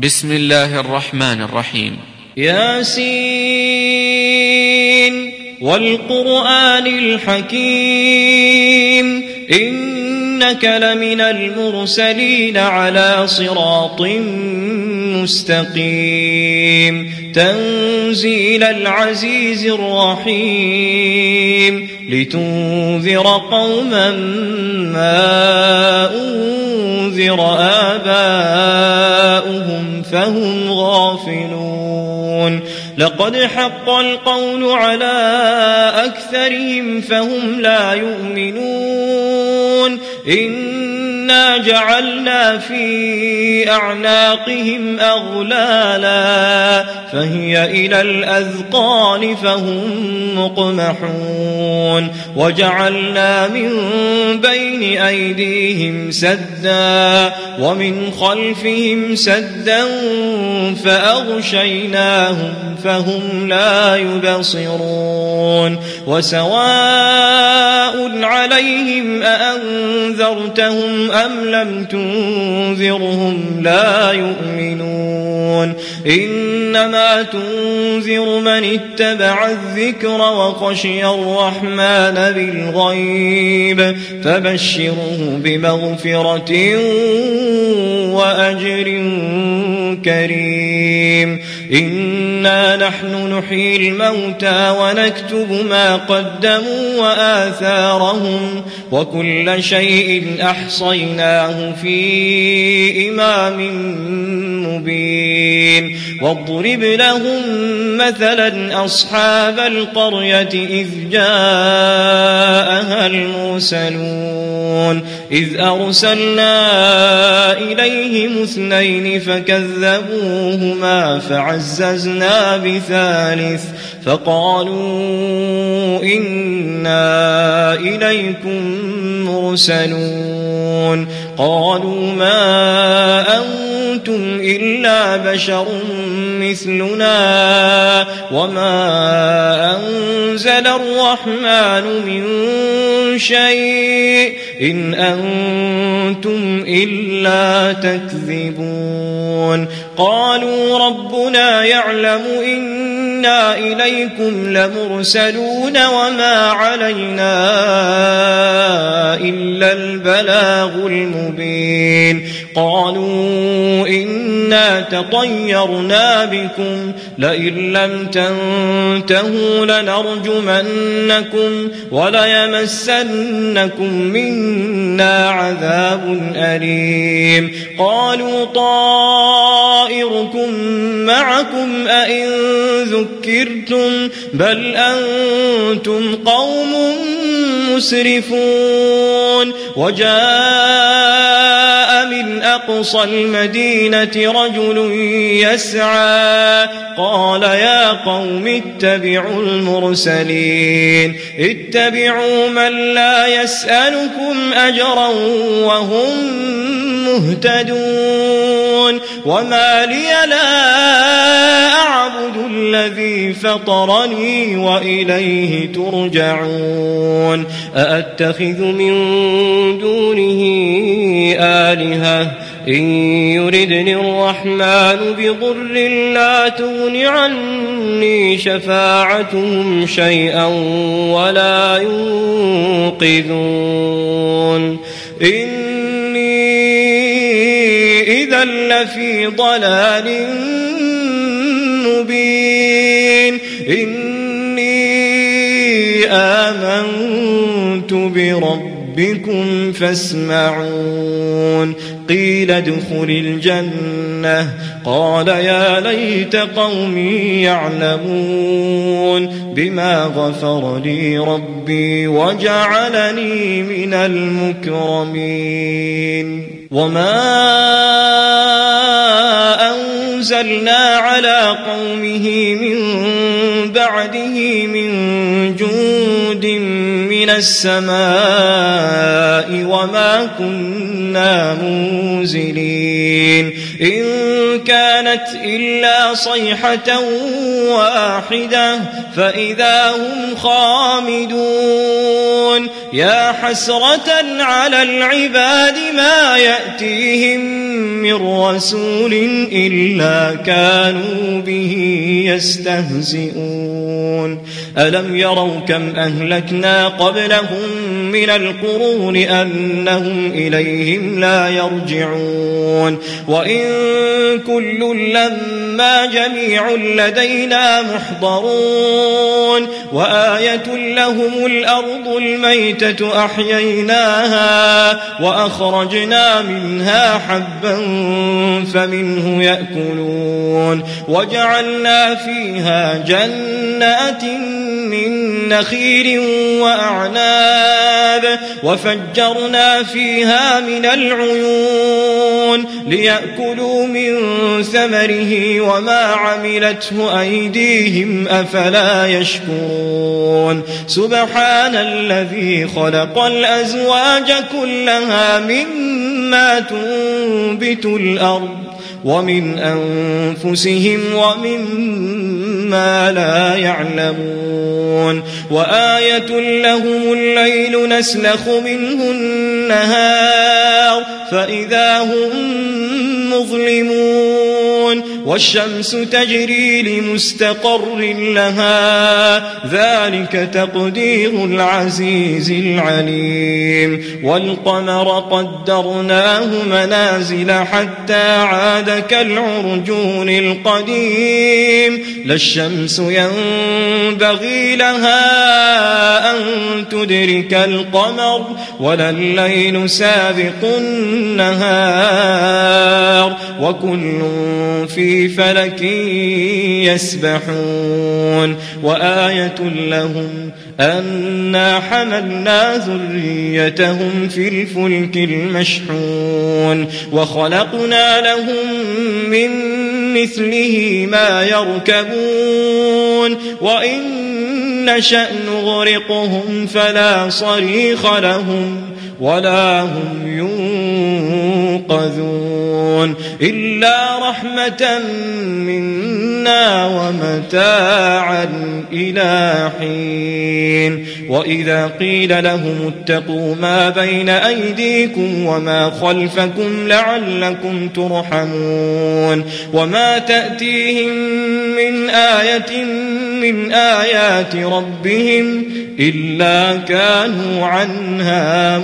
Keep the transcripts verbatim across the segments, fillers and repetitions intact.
بسم الله الرحمن الرحيم. ياسين والقرآن الحكيم إنك لمن المرسلين على صراط مستقيم تنزيل العزيز الرحيم لتنذر قوما ما أنذر آباؤهم فهم غافلون لقد حق القول على أكثرهم فهم لا يؤمنون إنا جعلنا في أعناقهم أغلالا فهي إلى الأذقان فهم مقمحون وجعلنا من بين أيديهم سدا ومن خلفهم سدا فأغشيناهم فهم لا يبصرون وسواء عليهم أأنذرتهم أم لم تنذرهم لا يؤمنون إنما تنذر من اتبع الذكر وخشي الرحمن بالغيب فبشره بمغفرة وأجر كريم إنا نحن نحيي الموتى ونكتب ما قدموا وآثارهم وكل شيء أحصيناه في إمام مبين واضرب لهم مثلا أصحاب القرية إذ جاءها المرسلون إذ أرسلنا إليهم اثنين فكذبوهما فعززنا بثالث فقالوا إنا إليكم مرسلون قالوا ما أنتم إلا بشر مثلنا وما أنزل الرحمن من شيء إن أنتم إلا تكذبون قالوا ربنا يعلم إنا إليكم لمرسلون وما علينا إلا البلاغ المبين قالوا إنا تطيرنا بكم لئن لم تنتهوا لنرجمنكم وليمسنكم منا عذاب أليم قالوا طائركم معكم أئن ذكرتم بل أنتم قوم مسرفون وجاء من أقصى المدينة رجل يسعى قال يا قوم اتبعوا المرسلين اتبعوا من لا يسألكم أجرا وهم مهتدون وما لي لا أعبد الذي فطرني وإليه ترجعون أأتخذ من دونه آلهة إن يردني الرحمن بضر لا تغن عني شفاعتهم شيئا ولا ينقذون إني إذا لفي ضلال مبين إني آمنت بربكم فاسمعون قيل ادخل الجنة قال يا ليت قومي يعلمون بما غفر لي ربي وجعلني من المكرمين وما أنزلنا على قومه من بعده من جند من السماء وما كنا منزلين إن كانت إلا صيحة واحدة فإذا هم خامدون يا حسرة على العباد ما يأتيهم من رسول إلا كانوا به يستهزئون ألم يروا كم أهلكنا قبلهم من القرون أنهم إليهم لا يرجعون وإن كل لما جميع لدينا محضرون وآية لهم الأرض الميتة أحييناها وأخرجنا منها حبا فمنه يأكلون وجعلنا فيها جنات من نخيل وأعناب وفجرنا فيها من العيون ليأكلوا من ثمره وما عملته أيديهم أفلا يشكرون سبحان الذي خلق الأزواج كلها مما تنبت الأرض ومن أنفسهم ومما لا يعلمون وآية لهم الليل نسلخ منه النهار فإذا هم مظلمون والشمس تجري لمستقر لها ذلك تقدير العزيز العليم والقمر قدرناه منازل حتى عاد كالعرجون القديم لا الشمس ينبغي لها أن تدرك القمر ولا الليل سابق النهار وكل في فلك يسبحون وآية لهم أنا حملنا ذريتهم في الفلك المشحون وخلقنا لهم من مثله ما يركبون وإن نشأ نغرقهم فلا صريخ لهم ولا هم ينقذون إلا رحمة منا ومتاعا إلى حين وإذا قيل لهم اتقوا ما بين أيديكم وما خلفكم لعلكم ترحمون وما تأتيهم من آية من آيات ربهم إلا كانوا عنها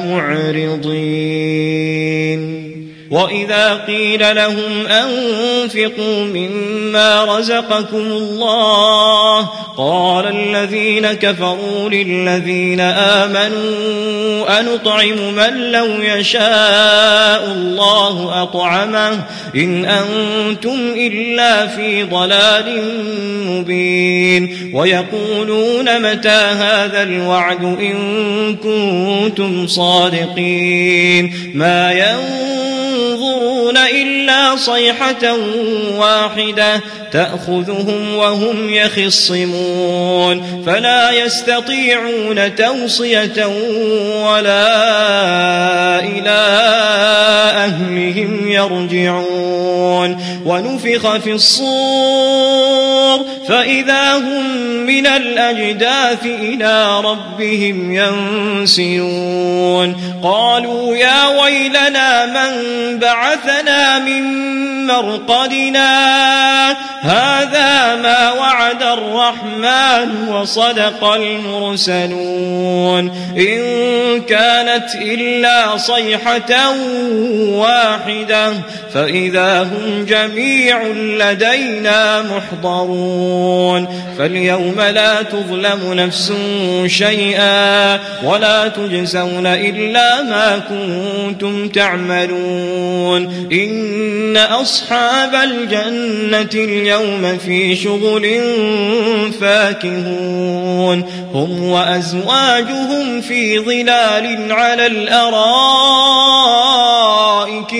معرضين وإذا قيل لهم أنفقوا مما رزقكم الله قال الذين كفروا للذين آمنوا أنطعم من لو يشاء الله أطعمه إن أنتم إلا في ضلال مبين ويقولون متى هذا الوعد إن كنتم صادقين ما ينظرون إلا صيحة واحدة تأخذهم وهم يخصمون فلا يستطيعون توصية ولا إلى أهلهم يرجعون ونفخ في الصور فإذا هم من الأجداث إلى ربهم ينسلون قالوا يا ويلنا من بعثنا من مرقدنا هذا ما وعد الرحمن وصدق المرسلون إن كانت إلا صيحة واحدة فإذا هم جميع لدينا محضرون فاليوم لا تظلم نفس شيئا ولا تجزون إلا ما كنتم تعملون إن أصحاب الجنة اليوم في شغل فاكهون هم وأزواجهم في ظلال على الأرائك الأرائك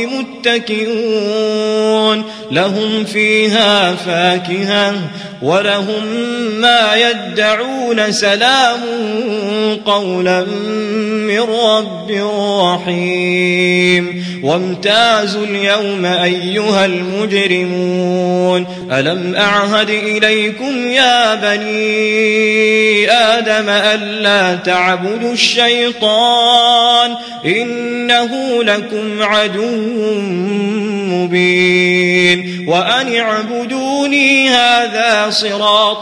متكئون لهم فيها فاكهة ولهم ما يدعون سلام قولا من رب رحيم وامتازوا اليوم أيها المجرمون ألم أعهد إليكم يا بني آدم ألا تعبدوا الشيطان إنه لكم عدو مبين وأن اعبدوني هذا صراط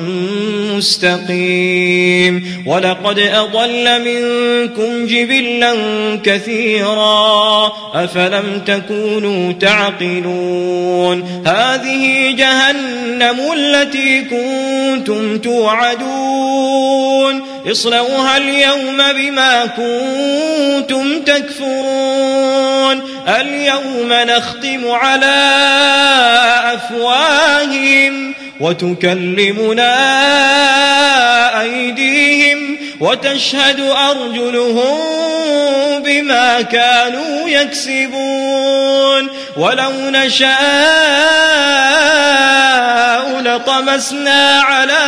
مستقيم ولقد أضل منكم جبلا كثيرا أفلم تكونوا تعقلون هذه جهنم التي كنتم توعدون اصلوها اليوم بما كنتم تكفرون اليوم نختم على أفواههم وتكلمنا أيديهم وتشهد أرجلهم بما كانوا يكسبون ولو نشاء لطمسنا على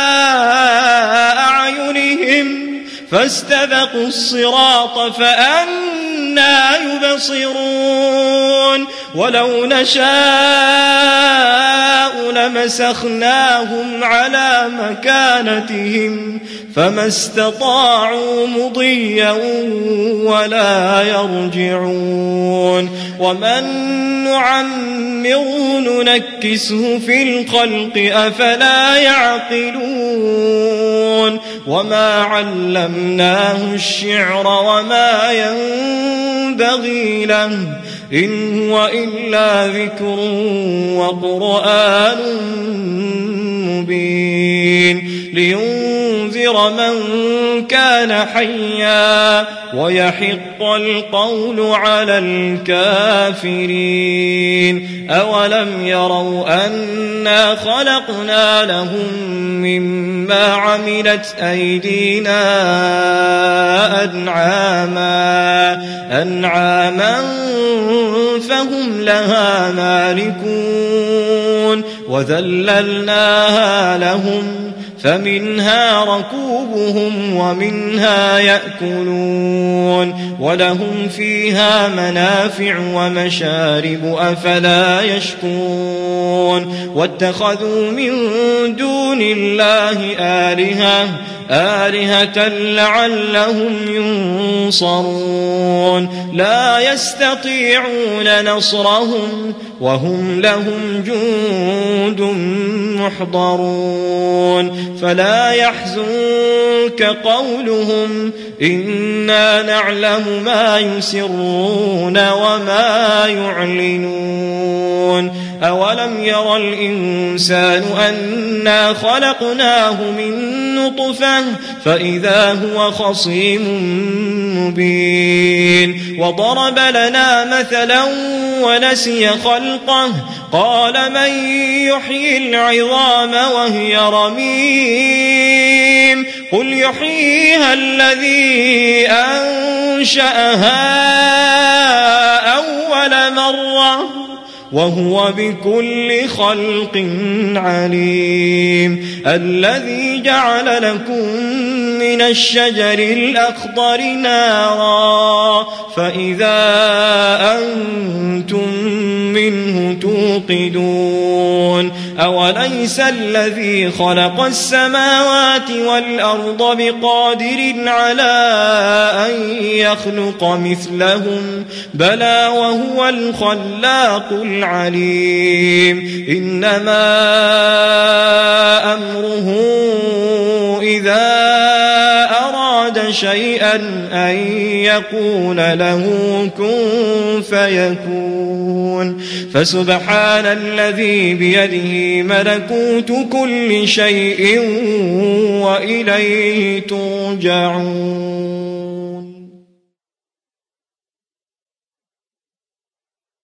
أعينهم فاستبقوا الصراط فأنى يبصرون ولو نشاء لمسخناهم على مكانتهم فما استطاعوا مضيا ولا يرجعون ومن نعمره ننكسه في الخلق أفلا يعقلون وما علمناه الشعر وما ينبغي له إن هو إلا ذكر وقرآن مبين لينذر من كان حيا ويحق القول على الكافرين أولم يروا أنا خلقنا لهم مما عملت أيدينا أنعاما أنعاما فهم لها مالكون وذللناها لهم فمنها ركوبهم ومنها يأكلون ولهم فيها منافع ومشارب أفلا يشكرون واتخذوا من دون الله آلهة آلهة لعلهم ينصرون لا يستطيعون نصرهم وهم لهم جند محضرون فلا يحزنك قولهم إنا نعلم ما يسرون وما يعلنون أولم يرى الإنسان أنا خلقناه من نطفة فإذا هو خصيم مبين وضرب لنا مثلا ونسي خلقه قال من يحيي العظام وهي رميم قل يحييها الذي أنشأها أول مرة وهو بكل خلق عليم الذي جعل لكم من الشجر الأخضر نارا فإذا أنتم منه توقدون أوليس الذي خلق السماوات والأرض بقادر على أن يخلق مثلهم بلى وهو الخلاق العليم إنما أمره إذا أراد شيئا أن يقول له كن فيكون فسبحان الذي بيده ملكوت كل شيء وإليه ترجعون.